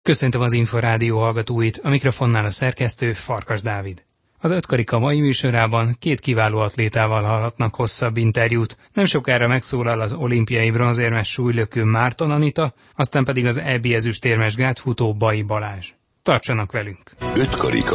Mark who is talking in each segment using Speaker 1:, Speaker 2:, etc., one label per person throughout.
Speaker 1: Köszöntöm az Inforádió hallgatóit, a mikrofonnál a szerkesztő Farkas Dávid. Az Ötkarika mai műsorában két kiváló atlétával hallhatnak hosszabb interjút. Nem sokára megszólal az olimpiai bronzérmes súlylökő Márton Anita, aztán pedig az EB ezüstérmes gátfutó Bai Balázs. Tartsanak velünk!
Speaker 2: Ötkarika.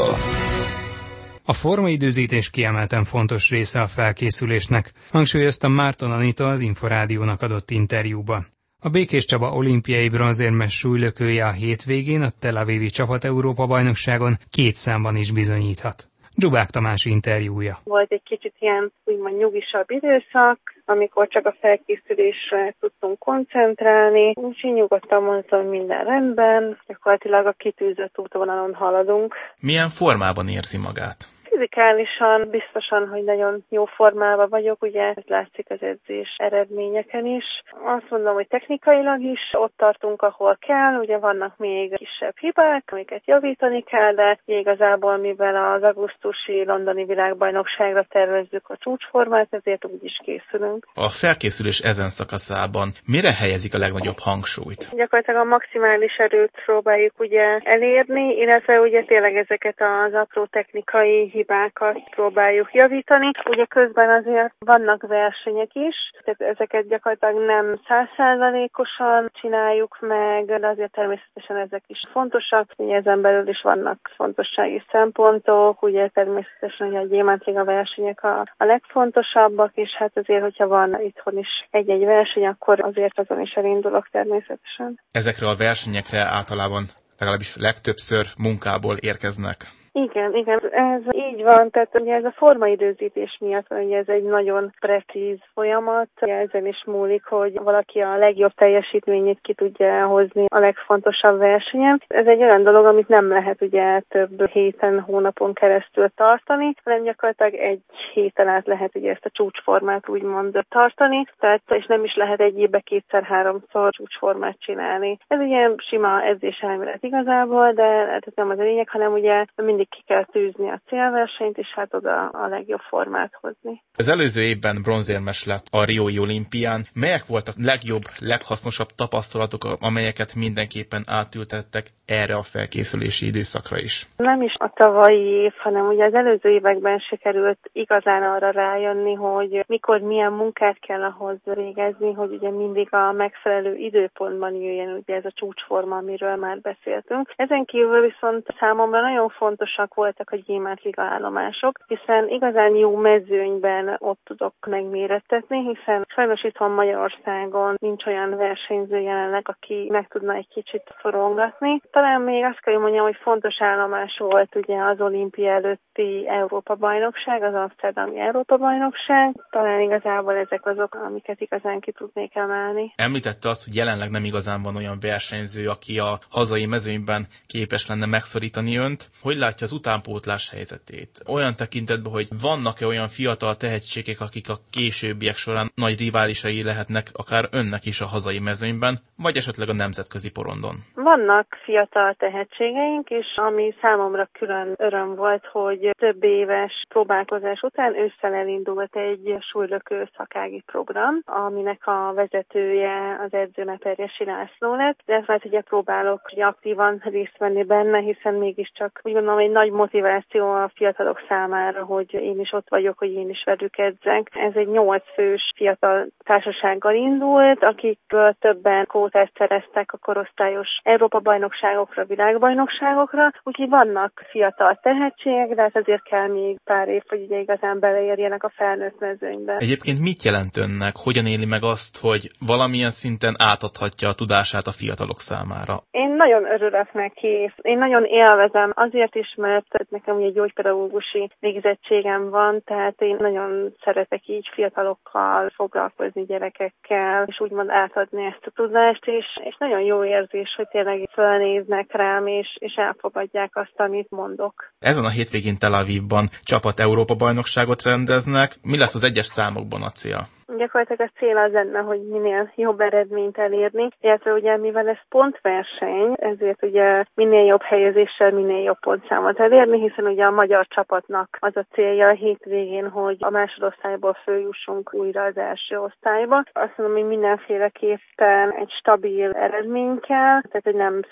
Speaker 1: A formaidőzítés kiemelten fontos része a felkészülésnek, hangsúlyozta Márton Anita az Inforádiónak adott interjúban. A Békés Csaba olimpiai bronzérmes súlylökője a hétvégén a Tel Avivi Csapat Európa-bajnokságon 2 számban is bizonyíthat. Dzsubák Tamás interjúja.
Speaker 3: Volt egy kicsit ilyen úgymond nyugisabb időszak, amikor csak a felkészülésre tudtunk koncentrálni, úgyhogy nyugodtan mondtam, hogy minden rendben, gyakorlatilag a kitűzött útvonalon haladunk.
Speaker 4: Milyen formában érzi magát?
Speaker 3: Fizikálisan biztosan, hogy nagyon jó formában vagyok, ugye ez látszik az edzés eredményeken is. Azt mondom, hogy technikailag is ott tartunk, ahol kell, ugye vannak még kisebb hibák, amiket javítani kell, de igazából mivel az augusztusi londoni világbajnokságra tervezzük a csúcsformát, ezért úgy is készülünk.
Speaker 4: A felkészülés ezen szakaszában mire helyezik a legnagyobb hangsúlyt?
Speaker 3: Gyakorlatilag a maximális erőt próbáljuk ugye elérni, illetve ugye tényleg ezeket az apró technikai hibákat próbáljuk javítani. Ugye közben azért vannak versenyek is, tehát ezeket gyakorlatilag nem 100%-osan csináljuk meg, de azért természetesen ezek is fontosak. Ugye ezen belül is vannak fontossági szempontok, ugye természetesen ugye a gyémántliga versenyek a legfontosabbak, és hát azért, hogyha van itthon is egy-egy verseny, akkor azért azon is elindulok természetesen.
Speaker 4: Ezekre a versenyekre általában legalábbis legtöbbször munkából érkeznek.
Speaker 3: Igen, ez így van, tehát ugye ez a formaidőzítés miatt, ugye ez egy nagyon precíz folyamat, ezen is múlik, hogy valaki a legjobb teljesítményét ki tudja hozni a legfontosabb versenyen. Ez egy olyan dolog, amit nem lehet ugye több héten, hónapon keresztül tartani, hanem gyakorlatilag egy héten át lehet ugye ezt a csúcsformát úgymond tartani, tehát és nem is lehet egy évbe 2-3-szor csúcsformát csinálni. Ez ugye sima edzéselmélet igazából, de ez nem az a lényeg, hanem ugye mindig ki kell tűzni a célversenyt, és hát oda a legjobb formát hozni.
Speaker 4: Az előző évben bronzérmes lett a Riói olimpián. Melyek voltak legjobb, leghasznosabb tapasztalatok, amelyeket mindenképpen átültettek erre a felkészülési időszakra is?
Speaker 3: Nem is a tavalyi év, hanem ugye az előző években sikerült igazán arra rájönni, hogy mikor milyen munkát kell ahhoz végezni, hogy ugye mindig a megfelelő időpontban jöjjön ugye ez a csúcsforma, amiről már beszéltünk. Ezen kívül viszont számomra nagyon fontosak voltak a gyémántliga állomások, hiszen igazán jó mezőnyben ott tudok megmérettetni, hiszen sajnos itthon Magyarországon nincs olyan versenyző jelenleg, aki meg tudna egy kicsit szorongatni. Talán még azt kell mondjam, hogy fontos állomás volt ugye az olimpia előtti Európa-bajnokság, az amszterdami Európa-bajnokság. Talán igazából ezek azok, amiket igazán ki tudnék emelni.
Speaker 4: Említette azt, hogy jelenleg nem igazán van olyan versenyző, aki a hazai mezőnyben képes lenne megszorítani önt. Hogy látja az utánpótlás helyzetét? Olyan tekintetben, hogy vannak-e olyan fiatal tehetségek, akik a későbbiek során nagy riválisai lehetnek akár önnek is a hazai mezőnyben, vagy esetleg a nemzetközi porondon?
Speaker 3: Vannak fiatal tehetségeink, és ami számomra külön öröm volt, hogy több éves próbálkozás után ősszel elindult egy súlylökő szakági program, aminek a vezetője az edző Perjesi László lett, de ezt ugye próbálok aktívan részt venni benne, hiszen mégiscsak úgy gondolom, egy nagy motiváció a fiatalok számára, hogy én is ott vagyok, hogy én is velük edzek. Ez egy 8 fős fiatal társasággal indult, akikből többen kvótát szereztek a korosztályos Európa-bajnokságokra, világbajnokságokra, úgyhogy vannak fiatal tehetségek, de hát azért kell még pár év, hogy ugye igazán beleérjenek a felnőtt mezőnybe.
Speaker 4: Egyébként mit jelent önnek? Hogyan éli meg azt, hogy valamilyen szinten átadhatja a tudását a fiatalok számára?
Speaker 3: Én nagyon örülök neki. Én nagyon élvezem azért is, mert nekem ugye gyógypedagógusi végzettségem van, tehát én nagyon szeretek így fiatalokkal foglalkozni, gyerekekkel, és úgymond átadni ezt a tudást, és nagyon jó érzés, hogy tényleg fölnéznek rám, és elfogadják azt, amit mondok.
Speaker 4: Ezen a hétvégén Tel Avivban csapat Európa-bajnokságot rendeznek. Mi lesz az egyes számokban a cél?
Speaker 3: Gyakorlatilag a cél az lenne, hogy minél jobb eredményt elérni, illetve ugye mivel ez pontverseny, ezért ugye minél jobb helyezéssel minél jobb pontszámot elérni, hiszen ugye a magyar csapatnak az a célja a hétvégén, hogy a másodosztályból följussunk újra az első osztályba. Azt mondom, hogy mindenféleképpen egy stabil eredmény kell, tehát hogy nem szabad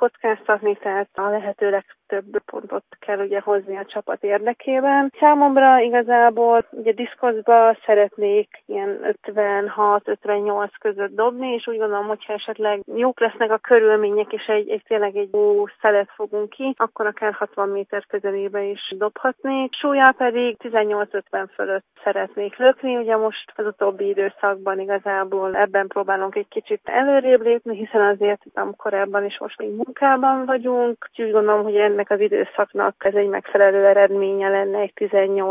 Speaker 3: kockáztatni, tehát a lehető legtöbb pontot kell ugye hozni a csapat érdekében. Számomra igazából ugye diszkoszba szeretnék ilyen 56-58 között dobni, és úgy gondolom, hogyha esetleg jók lesznek a körülmények, és tényleg egy jó szelet fogunk ki, akkor akár 60 méter közelébe is dobhatnék. Súlya pedig 18-50 fölött szeretnék lökni, ugye most az utóbbi időszakban igazából ebben próbálunk egy kicsit előrébb lépni, hiszen azért korábban is most még munkában vagyunk. Úgy gondolom, hogy ennek az időszaknak ez egy megfelelő eredménye lenne egy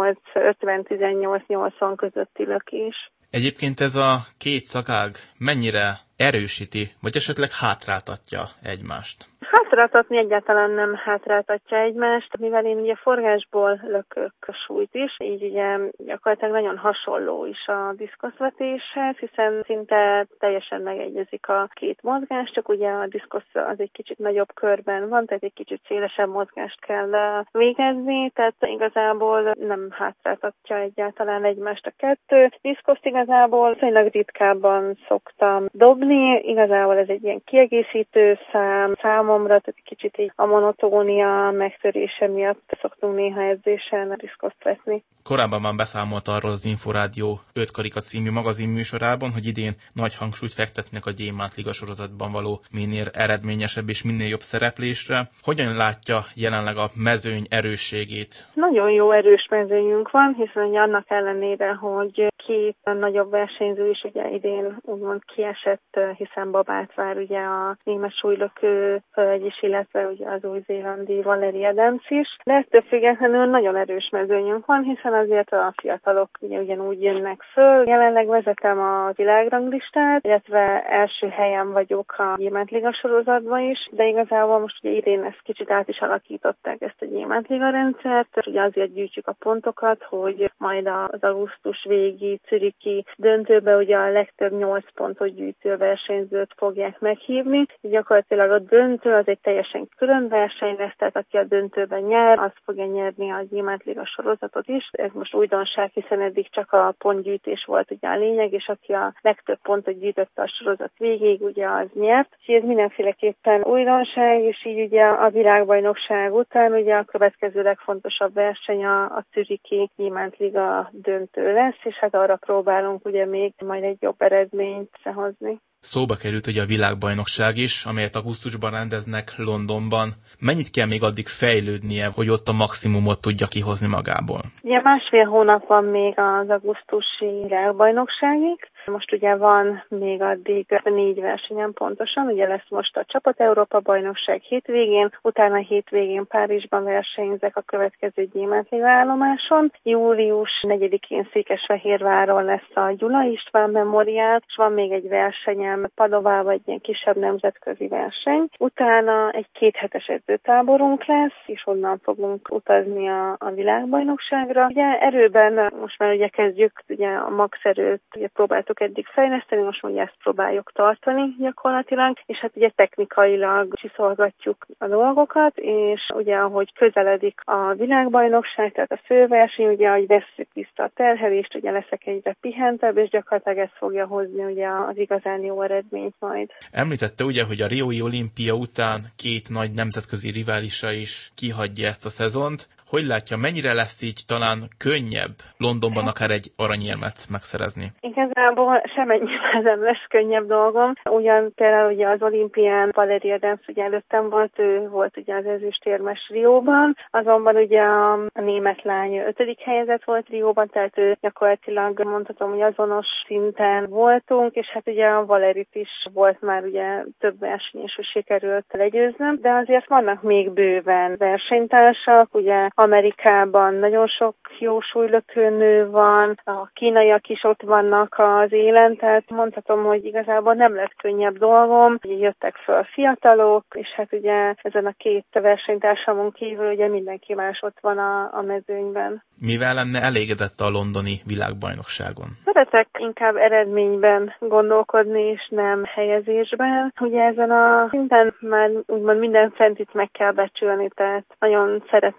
Speaker 3: 18-50-18-80 közötti lökés.
Speaker 4: Egyébként ez a két szakág mennyire erősíti, vagy esetleg hátráltatja egymást?
Speaker 3: Hátráltatni egyáltalán nem hátráltatja egymást, mivel én ugye forgásból lökök súlyt is, így ugye gyakorlatilag nagyon hasonló is a diszkoszvetéshez, hiszen szinte teljesen megegyezik a két mozgás, csak ugye a diszkosz az egy kicsit nagyobb körben van, tehát egy kicsit szélesebb mozgást kell végezni, tehát igazából nem hátráltatja egyáltalán egymást a kettő. Diszkoszt igazából viszonylag ritkábban szoktam dobni, igazából ez egy ilyen kiegészítő számomra, tehát egy kicsit így a monotónia megtörése miatt szoktunk néha edzésen a diszkoszt vetni.
Speaker 4: Korábban már beszámolt arról az Inforádió 5 karika című magazinműsorában, hogy idén nagy hangsúlyt fektetnek a Gyémánt Liga sorozatban való minél eredményesebb és minél jobb szereplésre. Hogyan látja jelenleg a mezőny erősségét? Nagyon
Speaker 3: jó erős mezőnyünk van, hiszen annak ellenére, hogy két nagyobb versenyző is ugye idén úgymond kiesett, hiszen Babátvár ugye a német súlylökő hölgy is, illetve ugye az új-zélandi Valerie Adams is. De ettől függetlenül nagyon erős mezőnyünk van, hiszen azért a fiatalok ugye ugyanúgy jönnek föl. Jelenleg vezetem a világranglistát, illetve első helyen vagyok a Gyémánt Liga sorozatban is, de igazából most ugye idén ezt kicsit át is alakították ezt a Gyémánt Liga rendszert. Ugye azért gyűjtjük a pontokat, hogy majd az augusztus végi zürichi döntőbe ugye a legtöbb 8 pontot gyűjtő versenyzőt fogják meghívni. Gyakorlatilag a döntő az egy teljesen külön verseny lesz, tehát aki a döntőben nyer, az fogja nyerni a Gyémánt Liga sorozatot is. Ez most újdonság, hiszen eddig csak a pontgyűjtés volt ugye a lényeg, és aki a legtöbb pontot gyűjtötte a sorozat végéig, ugye az nyert. Úgyhogy ez mindenféleképpen újdonság, és így ugye a világbajnokság után ugye a következő legfontosabb verseny a zürichi Gyémánt Liga döntő lesz, és hát arra próbálunk ugye még majd egy jobb eredményt hozni.
Speaker 4: Szóba került ugye a világbajnokság is, amelyet augusztusban rendeznek Londonban. Mennyit kell még addig fejlődnie, hogy ott a maximumot tudja kihozni magából?
Speaker 3: Ugye 1,5 hónap van még az augusztusi világbajnokságig. Most ugye van még addig 4 versenyen pontosan, ugye lesz most a Csapat Európa bajnokság hétvégén, utána hétvégén Párizsban versenyzek a következő Gyémánt Liga állomáson. Július 4-én Székesfehérváron lesz a Gyula István Memoriál, és van még egy versenyem Padovában, egy ilyen kisebb nemzetközi verseny. Utána egy 2 hetes edzőtáborunk lesz, és onnan fogunk utazni a világbajnokságra. Ugye erőben most már ugye kezdjük ugye a max erőt, ugye próbáltuk eddig fejleszteni, most ugye ezt próbáljuk tartani gyakorlatilag, és hát ugye technikailag csiszolgatjuk a dolgokat, és ugye ahogy közeledik a világbajnokság, tehát a főverseny, ugye ahogy vesszük vissza a terhelést, ugye leszek egyre pihentebb, és gyakorlatilag ez fogja hozni ugye az igazán jó eredményt majd.
Speaker 4: Említette ugye, hogy a Riói olimpia után 2 nagy nemzetközi riválisa is kihagyja ezt a szezont. Hogy látja, mennyire lesz így talán könnyebb Londonban akár egy aranyérmet megszerezni?
Speaker 3: Igazából semennyivel nem lesz könnyebb dolgom. Ugyan például ugye az olimpián Valerie Adams ugye előttem volt, ő volt ugye az ezüstérmes Rióban, azonban ugye a német lány 5. helyezett volt Rióban, tehát ő gyakorlatilag mondhatom, hogy azonos szinten voltunk, és hát ugye a Valerit is volt már ugye több verseny, és sikerült legyőznöm, de azért vannak még bőven versenytársak, ugye Amerikában nagyon sok jó súlylökőnő van, a kínaiak is ott vannak az élen, tehát mondhatom, hogy igazából nem lett könnyebb dolgom. Ugye jöttek föl fiatalok, és hát ugye ezen a 2 versenytársamon kívül ugye mindenki más ott van a mezőnyben.
Speaker 4: Mivel lenne elégedett a londoni világbajnokságon?
Speaker 3: Szeretek inkább eredményben gondolkodni, és nem helyezésben. Ugye ezen a szinten már úgymond minden centit meg kell becsülni, tehát nagyon szeretném megjavítani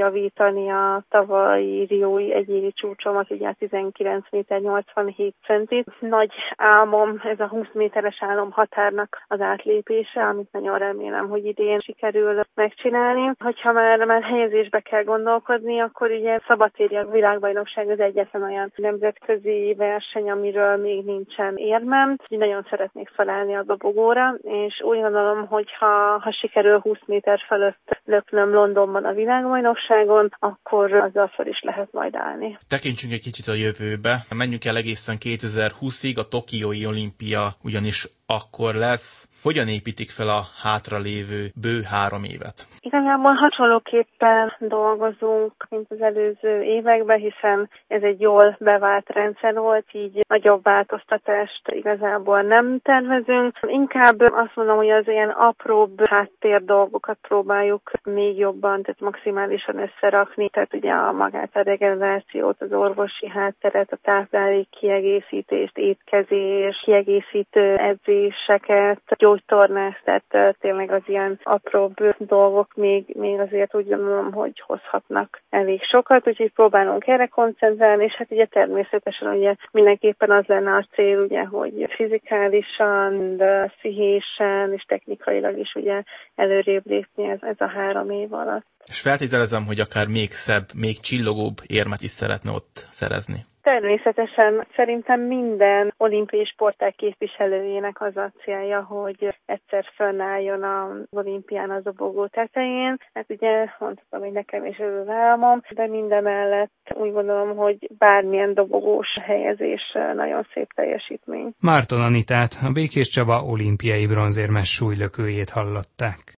Speaker 3: javítani a tavalyi riói egyéni csúcsomat, ugye 19 méter 87 centit. Nagy álmom, ez a 20 méteres álom határnak az átlépése, amit nagyon remélem, hogy idén sikerül megcsinálni. Hogyha már helyezésbe kell gondolkodni, akkor ugye szabadtéri a világbajnokság az egyetlen olyan nemzetközi verseny, amiről még nincsen érmem. Nagyon szeretnék felállni a dobogóra, és úgy gondolom, hogy ha sikerül 20 méter fölött löknöm Londonban a világbajnokságon, akkor azzal fel is lehet majd állni.
Speaker 4: Tekintsünk egy kicsit a jövőbe. Menjünk el egészen 2020-ig, a Tokiói olimpia ugyanis akkor lesz. Hogyan építik fel a hátralévő bő 3 évet?
Speaker 3: Igazából hasonlóképpen dolgozunk, mint az előző években, hiszen ez egy jól bevált rendszer volt, így nagyobb változtatást igazából nem tervezünk. Inkább azt mondom, hogy az ilyen apróbb háttér dolgokat próbáljuk még jobban, tehát maximálisan összerakni. Tehát ugye magát a regenerációt, az orvosi hátteret, a táplálék kiegészítést, étkezés, kiegészítő edzéseket, gyógytornást, tehát tényleg az ilyen apróbb dolgok még azért úgy gondolom, hogy hozhatnak elég sokat, úgyhogy próbálunk erre koncentrálni, és hát ugye természetesen ugye mindenképpen az lenne a cél, ugye, hogy fizikálisan, de pszichésen és technikailag is ugye előrébb lépni ez a 3 év alatt.
Speaker 4: És feltételezem, hogy akár még szebb, még csillogóbb érmet is szeretne ott szerezni.
Speaker 3: Természetesen szerintem minden olimpiai sportág képviselőjének az a célja, hogy egyszer fönnálljon az olimpián az dobogó tetején. Hát ugye mondhatom, hogy nekem is ez az álmom, de mindemellett úgy gondolom, hogy bármilyen dobogós helyezés nagyon szép teljesítmény.
Speaker 1: Márton Anitát, a Békés Csaba olimpiai bronzérmes súlylökőjét hallották.